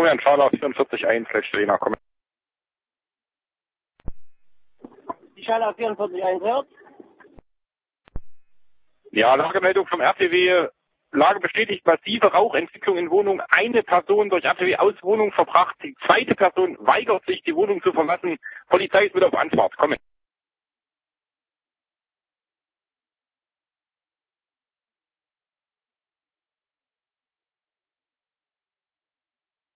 Florian Scharler, 44.1, Feldstrener, kommen. Die Scharler 44.1 hört. Ja, Lagemeldung vom RTW. Lage bestätigt massive Rauchentwicklung in Wohnung. Eine Person durch RTW aus Wohnung verbracht. Die zweite Person weigert sich, die Wohnung zu verlassen. Polizei ist wieder auf Anfahrt. Kommen.